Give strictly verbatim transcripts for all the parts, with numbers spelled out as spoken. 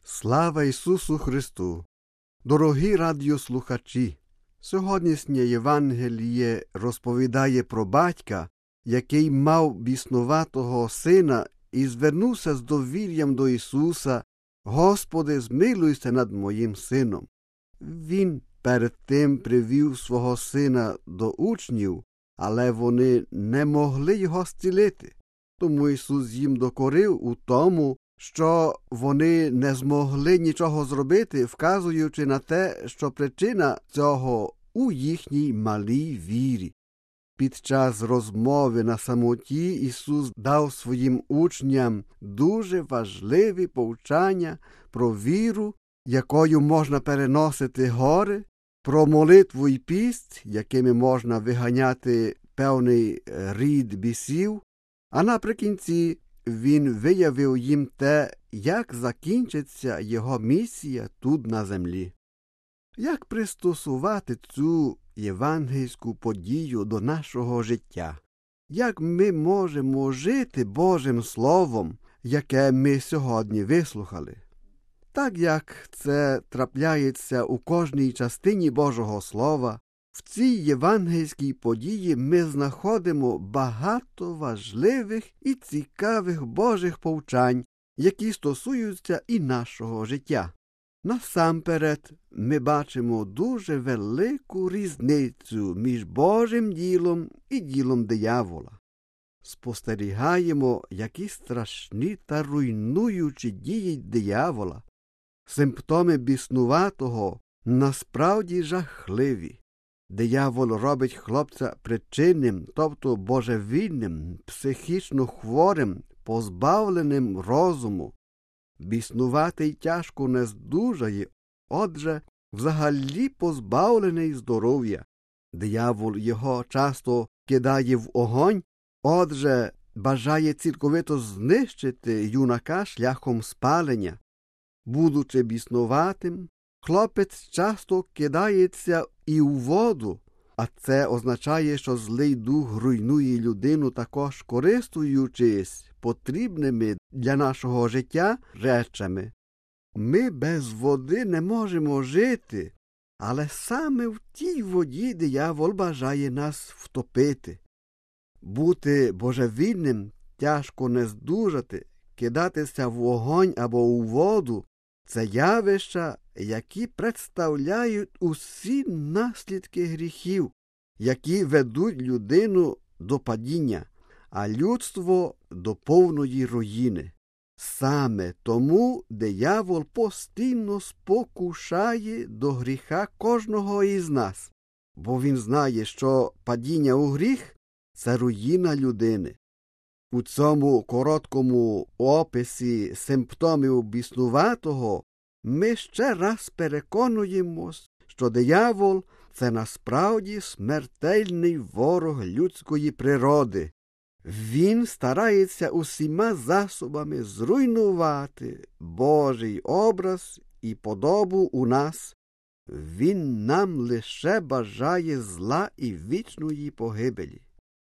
Слава Ісусу Христу! Дорогі радіослухачі! Сьогоднішнє Євангеліє розповідає про батька, який мав біснуватого сина і звернувся з довір'ям до Ісуса: «Господи, змилуйся над моїм сином». Він перед тим привів свого сина до учнів, але вони не могли його зцілити. Тому Ісус їм докорив у тому, що вони не змогли нічого зробити, вказуючи на те, що причина цього у їхній малій вірі. Під час розмови на самоті Ісус дав своїм учням дуже важливі повчання про віру, якою можна переносити гори, про молитву і піст, якими можна виганяти певний рід бісів, а наприкінці Він виявив їм те, як закінчиться його місія тут на землі. Як пристосувати цю євангельську подію до нашого життя? Як ми можемо жити Божим Словом, яке ми сьогодні вислухали? Так як це трапляється у кожній частині Божого Слова, в цій євангельській події ми знаходимо багато важливих і цікавих Божих повчань, які стосуються і нашого життя. Насамперед, ми бачимо дуже велику різницю між Божим ділом і ділом диявола. Спостерігаємо, які страшні та руйнуючі дії диявола. Симптоми біснуватого насправді жахливі. Диявол робить хлопця причинним, тобто божевільним, психічно хворим, позбавленим розуму. Біснуватий тяжко не здужає, отже, взагалі позбавлений здоров'я. Диявол його часто кидає в огонь, отже, бажає цілковито знищити юнака шляхом спалення. Будучи біснуватим, хлопець часто кидається і у воду, а це означає, що злий дух руйнує людину, також користуючись потрібними для нашого життя речами. Ми без води не можемо жити, але саме в тій воді диявол бажає нас втопити. Бути божевільним тяжко не здужати, кидатися в огонь або у воду – це явища, які представляють усі наслідки гріхів, які ведуть людину до падіння, а людство – до повної руїни. Саме тому диявол постійно спокушає до гріха кожного із нас, бо він знає, що падіння у гріх – це руїна людини. У цьому короткому описі симптомів біснуватого ми ще раз переконуємось, що диявол – це насправді смертельний ворог людської природи. Він старається усіма засобами зруйнувати Божий образ і подобу у нас. Він нам лише бажає зла і вічної погибелі.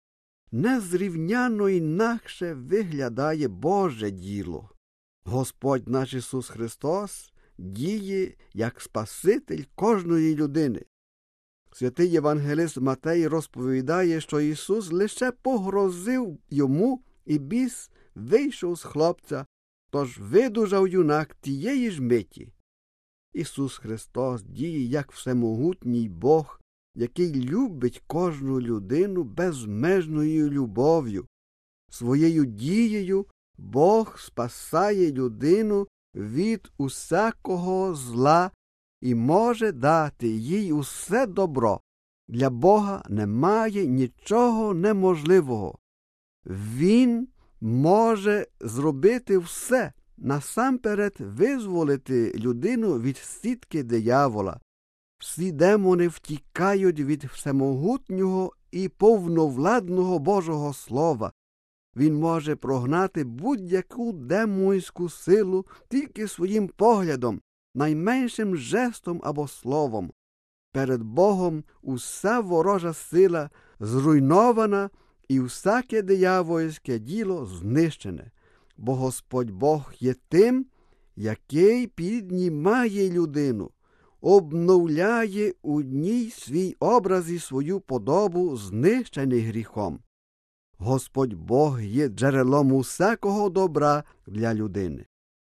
Незрівняно інакше виглядає Боже діло. Господь наш Ісус Христос діє як Спаситель кожної людини. Святий євангелист Матей розповідає, що Ісус лише погрозив йому, і біс вийшов з хлопця, тож видужав юнак тієї ж миті. Ісус Христос діє як всемогутній Бог, який любить кожну людину безмежною любов'ю. Своєю дією Бог спасає людину від усякого зла і може дати їй усе добро. Для Бога немає нічого неможливого. Він може зробити все, насамперед визволити людину від сітки диявола. Всі демони втікають від всемогутнього і повновладного Божого Слова. Він може прогнати будь-яку демонську силу тільки своїм поглядом, найменшим жестом або словом. Перед Богом уся ворожа сила зруйнована і всяке диявольське діло знищене, бо Господь Бог є тим, який піднімає людину, обновляє у ній свій образ і свою подобу, знищений гріхом. Господь Бог є джерелом усякого добра для людини.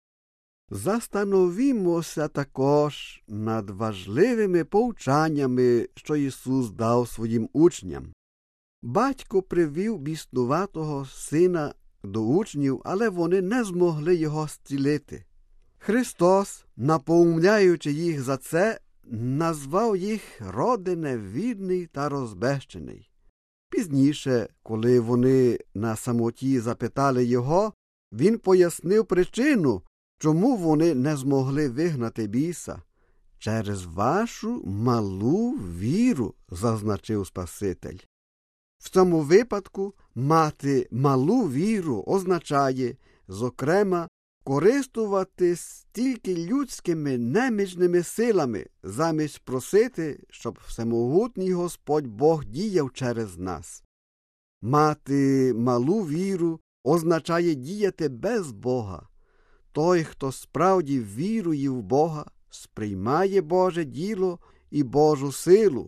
Застановімося також над важливими повчаннями, що Ісус дав своїм учням. Батько привів біснуватого сина до учнів, але вони не змогли його зцілити. Христос, напоумляючи їх за це, назвав їх роди невірний та розбещений. Пізніше, коли вони на самоті запитали його, він пояснив причину, чому вони не змогли вигнати біса. Через вашу малу віру, зазначив Спаситель. В цьому випадку мати малу віру означає, зокрема, користуватись тільки людськими немічними силами, замість просити, щоб всемогутній Господь Бог діяв через нас. Мати малу віру означає діяти без Бога. Той, хто справді вірує в Бога, сприймає Боже діло і Божу силу.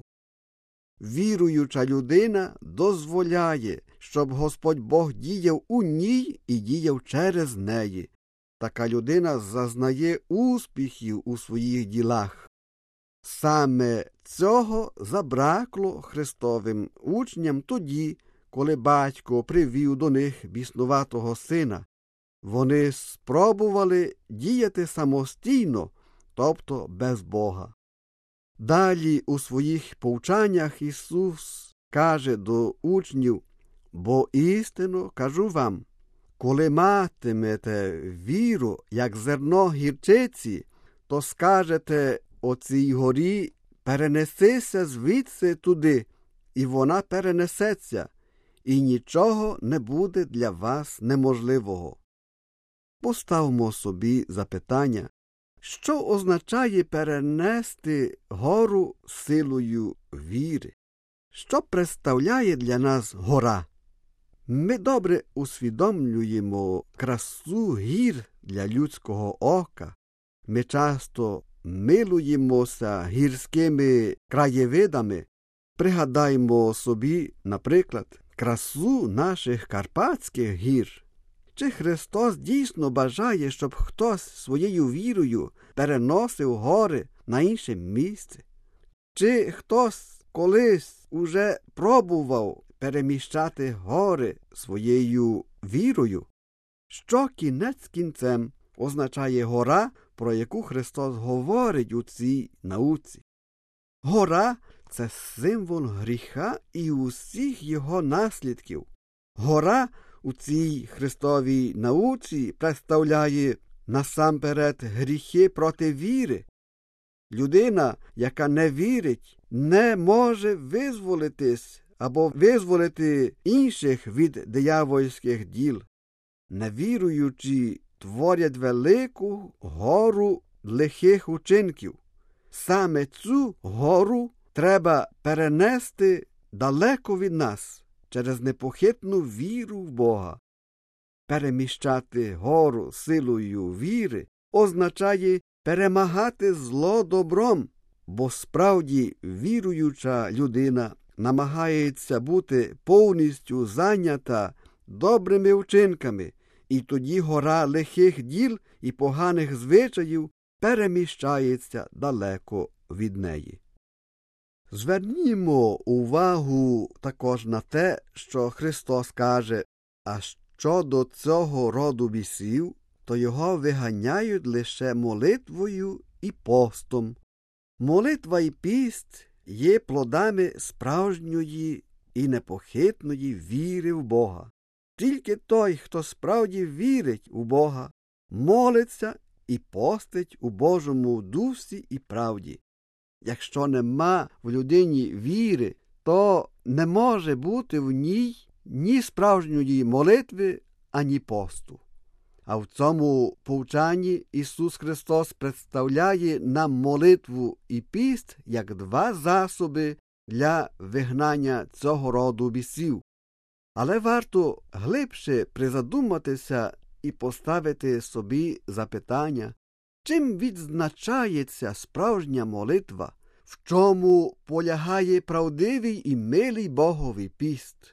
Віруюча людина дозволяє, щоб Господь Бог діяв у ній і діяв через неї. Така людина зазнає успіхів у своїх ділах. Саме цього забракло Христовим учням тоді, коли батько привів до них біснуватого сина. Вони спробували діяти самостійно, тобто без Бога. Далі у своїх повчаннях Ісус каже до учнів: «Бо істинно кажу вам, коли матимете віру, як зерно гірчиці, то скажете оцій горі: перенесися звідси туди, і вона перенесеться, і нічого не буде для вас неможливого». Поставмо собі запитання, що означає перенести гору силою віри? Що представляє для нас гора? Ми добре усвідомлюємо красу гір для людського ока. Ми часто милуємося гірськими краєвидами. Пригадаймо собі, наприклад, красу наших Карпатських гір. Чи Христос дійсно бажає, щоб хтось своєю вірою переносив гори на інше місце? Чи хтось колись уже пробував переміщати гори своєю вірою? Що кінець кінцем означає гора, про яку Христос говорить у цій науці? Гора – це символ гріха і усіх його наслідків. Гора у цій Христовій науці представляє насамперед гріхи проти віри. Людина, яка не вірить, не може визволитись або визволити інших від диявольських діл. Невіруючі творять велику гору лихих учинків. Саме цю гору треба перенести далеко від нас, через непохитну віру в Бога. Переміщати гору силою віри означає перемагати зло добром, бо справді віруюча людина намагається бути повністю зайнята добрими вчинками, і тоді гора лихих діл і поганих звичаїв переміщається далеко від неї. Звернімо увагу також на те, що Христос каже: «А щодо цього роду бісів, то його виганяють лише молитвою і постом». Молитва і піст є плодами справжньої і непохитної віри в Бога. Тільки той, хто справді вірить у Бога, молиться і постить у Божому дусі і правді. Якщо нема в людині віри, то не може бути в ній ні справжньої молитви, ані посту. А в цьому повчанні Ісус Христос представляє нам молитву і піст як два засоби для вигнання цього роду бісів. Але варто глибше призадуматися і поставити собі запитання, Чим відзначається справжня молитва? В чому полягає правдивий і милий Богові піст?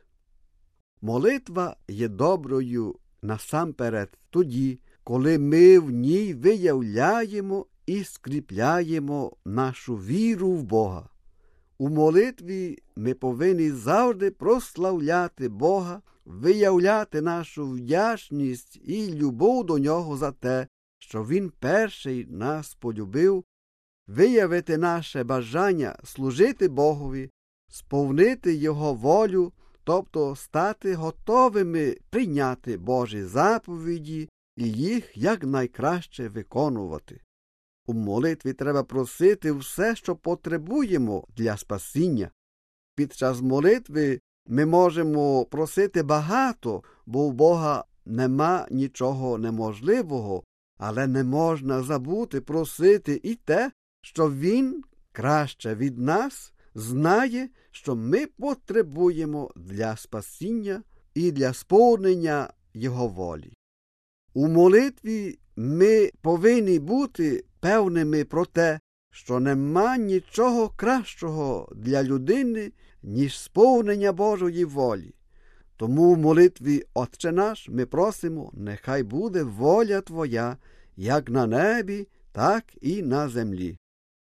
Молитва є доброю насамперед тоді, коли ми в ній виявляємо і скріпляємо нашу віру в Бога. У молитві ми повинні завжди прославляти Бога, виявляти нашу вдячність і любов до Нього за те, що Він перший нас полюбив, виявити наше бажання служити Богові, сповнити Його волю, тобто стати готовими прийняти Божі заповіді і їх якнайкраще виконувати. У молитві треба просити все, що потребуємо для спасіння. Під час молитви ми можемо просити багато, бо у Бога нема нічого неможливого, але не можна забути просити і те, що Він краще від нас знає, що ми потребуємо для спасіння і для сповнення Його волі. У молитві ми повинні бути певними про те, що нема нічого кращого для людини, ніж сповнення Божої волі. Тому в молитві «Отче наш» ми просимо, нехай буде воля Твоя, як на небі, так і на землі.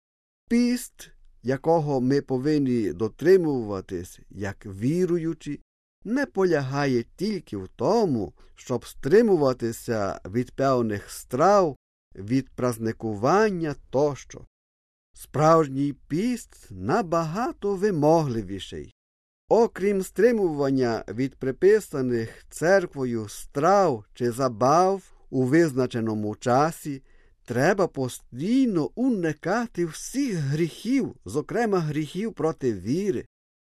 Піст, якого ми повинні дотримуватись, як віруючі, не полягає тільки в тому, щоб стримуватися від певних страв, від праздникування тощо. Справжній піст набагато вимогливіший. Окрім стримування від приписаних церквою страв чи забав у визначеному часі, треба постійно уникати всіх гріхів, зокрема гріхів проти віри.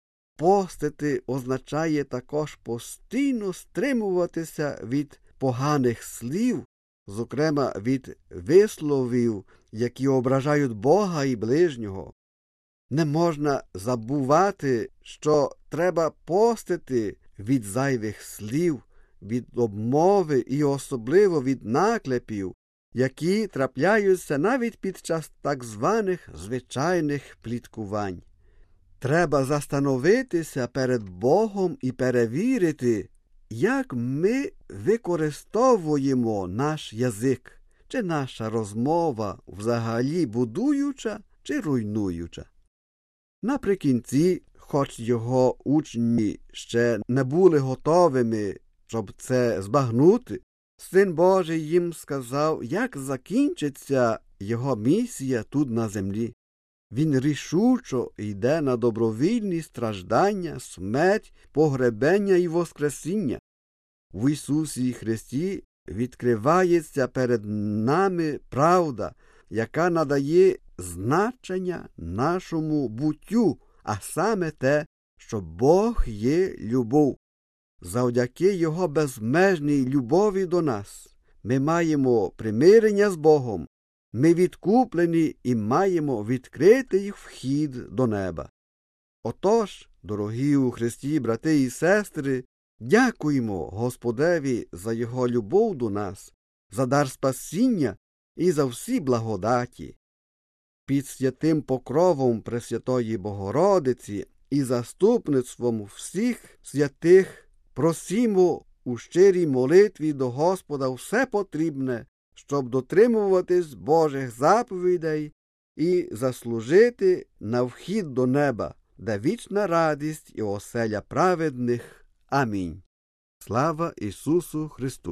Постити означає також постійно стримуватися від поганих слів, зокрема від висловів, які ображають Бога і ближнього. Не можна забувати, що треба постити від зайвих слів, від обмови і особливо від наклепів, які трапляються навіть під час так званих звичайних пліткувань. Треба застановитися перед Богом і перевірити, як ми використовуємо наш язик, чи наша розмова взагалі будуюча чи руйнуюча. Наприкінці, хоч його учні ще не були готовими, щоб це збагнути, Син Божий їм сказав, як закінчиться його місія тут на землі. Він рішучо йде на добровільні страждання, смерть, погребення і воскресіння. В Ісусі Христі відкривається перед нами правда, яка надає значення нашому буттю, а саме те, що Бог є любов. Завдяки Його безмежній любові до нас ми маємо примирення з Богом, ми відкуплені і маємо відкритий вхід до неба. Отож, дорогі у Христі брати і сестри, дякуємо Господеві за Його любов до нас, за дар спасіння і за всі благодаті. Під святим покровом Пресвятої Богородиці і заступництвом всіх святих просімо у щирій молитві до Господа все потрібне, щоб дотримуватись Божих заповідей і заслужити на вхід до неба, де вічна радість і оселя праведних. Амінь. Слава Ісусу Христу!